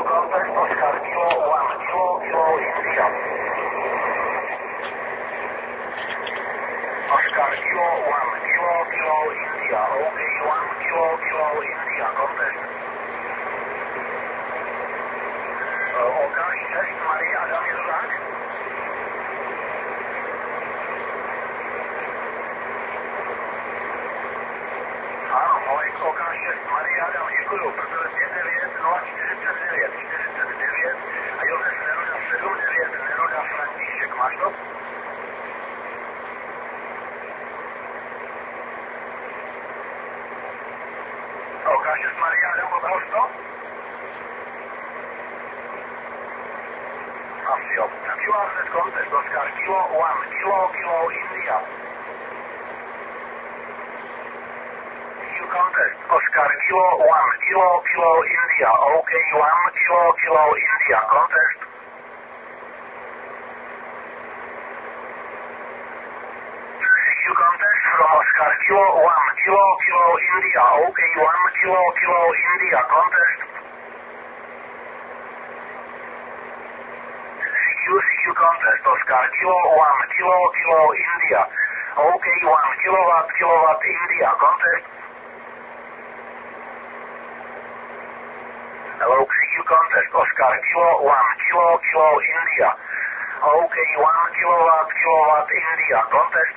contest, Oscar Kilo 1, Kilo India. Oscar Kilo 1, Kilo India. OK, 1 Kilo India, contest. OK, 6, Maria, Adam, je to tak? Ano, OK, 6, Maria, Adam, děkuju, protože 59 049 49 a Josef Neruda 79 Neruda František, máš to? OK, 6, Maria, Adam, odhal to? Asi jo. QRZ contest, Oscar Kilo 1, Kilo India. Contest, Oscar Kilo 1, Kilo India. OK, 1 Kilo India, contest. CQ contest from Oscar Kilo 1, Kilo India. OK, 1 Kilo India, contest. CQ contest, Oscar Kilo 1, Kilo India. OK, 1 kilowatt India, contest. Hello, CQ contest, Oscar Kilo 1, Kilo India. OK, 1 kilowatt India, contest.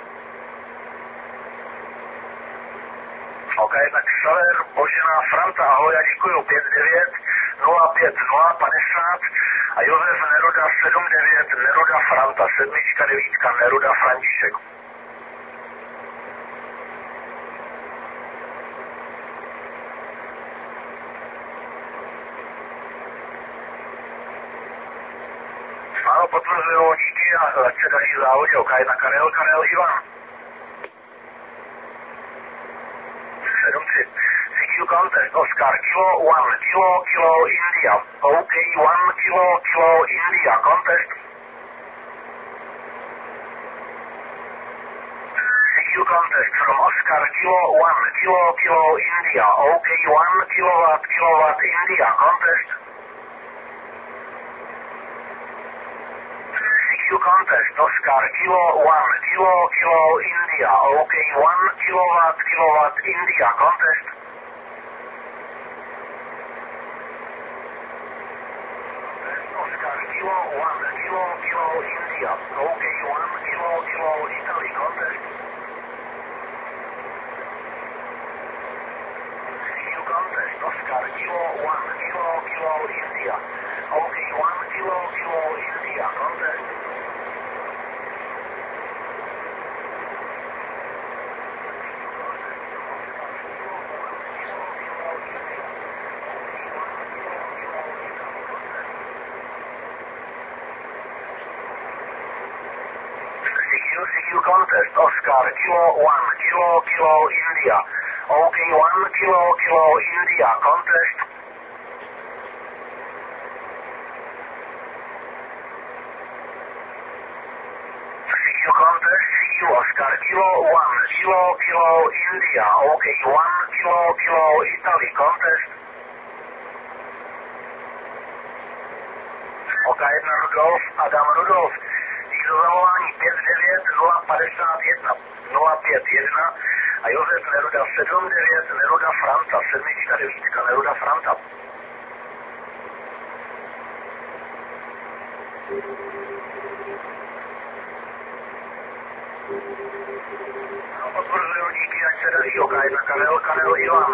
OK, tak Sever, Božena, Franta, ahoj, já děkuju, 59 05 050 a Josef Neruda 79 Neruda Franta, 7 9 Neruda František. Ano, potvrzuju, díky a ať se daří závodě, OK, na Karel Ivan. 7-3. CQ contest, Oscar Kilo 1, Kilo India. OK, 1 Kilo India, contest. CQ contest from Oscar Kilo 1, Kilo India. OK, 1 kilowatt India, contest. CQ contest, Oscar Kilo 1, Kilo India. OK, 1 kilowatt India, contest. Oscar Kilo 1, Kilo India. OK, 1 Kilo Italy, contest. CQ contest, Oscar Kilo 1, Kilo India. OK, 1 Kilo India, contest. CQ contest, Oscar Kilo 1, Kilo India. OK, 1 Kilo India, contest. CQ contest, CQ Oscar Kilo 1, Kilo India. OK, 1 Kilo Italy, contest. OK, 1 Rudolf, Adam Rudolf. Do zavolání 59 051 051 a Josef Neruda 79 Neruda Franta, 7 9 Neruda Franta. No, potvrzuju, díky, ať se daří, OK, na Karel Ivan.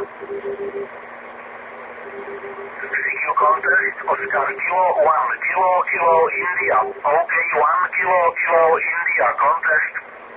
CQ contest, Oscar Kilo 1, Kilo India. OK, 1 Kilo India, contest.